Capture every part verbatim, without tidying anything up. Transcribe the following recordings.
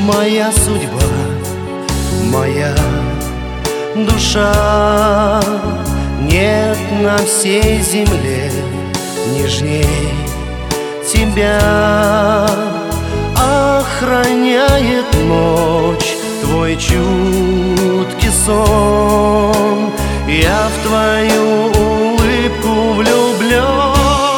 моя судьба, моя душа. Нет на всей земле нежней тебя. Охраняет ночь твой чуткий сон. Я в твою улыбку влюблен.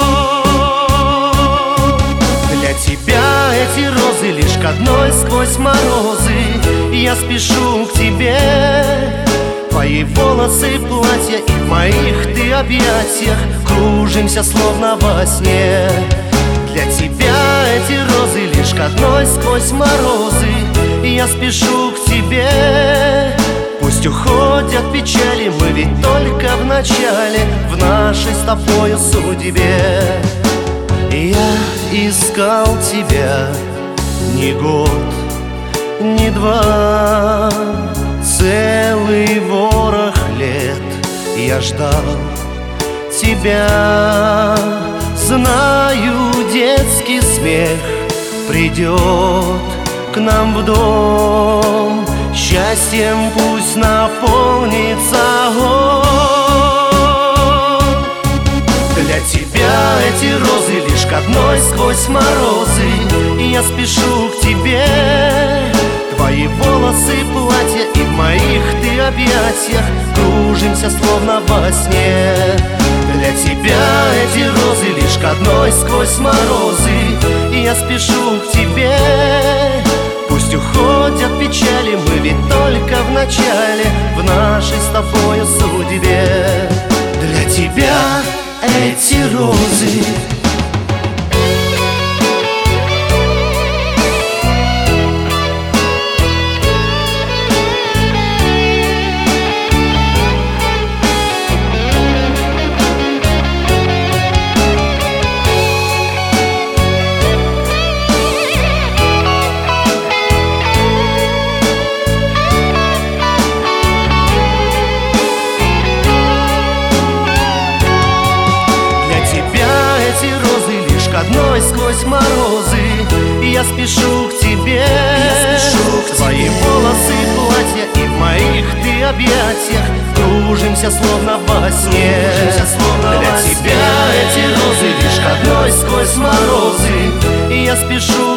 Для тебя эти розы лишь к одной сквозь морозы. Я спешу к тебе. Твои волосы, платья, и в моих ты объятиях кружимся словно во сне. Для тебя эти розы лишь к одной сквозь морозы. Я спешу к тебе. Пусть уходят печали, мы ведь только в начале в нашей с тобою судьбе. Я искал тебя не год, не два, целый ворох лет я ждал тебя. Знаю, детский смех придет к нам в дом. Счастьем пусть наполнится он. Для тебя эти розы лишь к одной сквозь морозы. Я спешу к тебе. Твои волосы, платья, и в моих ты объятиях кружимся словно во сне. Для тебя эти розы лишь к одной сквозь морозы. Я спешу к тебе. Пусть уходят печали, мы ведь только в начале в нашей с тобою судьбе. Для тебя эти розы. Одной сквозь морозы. Я спешу к тебе. Я спешу к Твои тебе. Волосы, платья, и в моих ты объятиях кружимся словно во сне. Словно Для во тебя сне. Эти розы лишь к одной сквозь морозы. Я спешу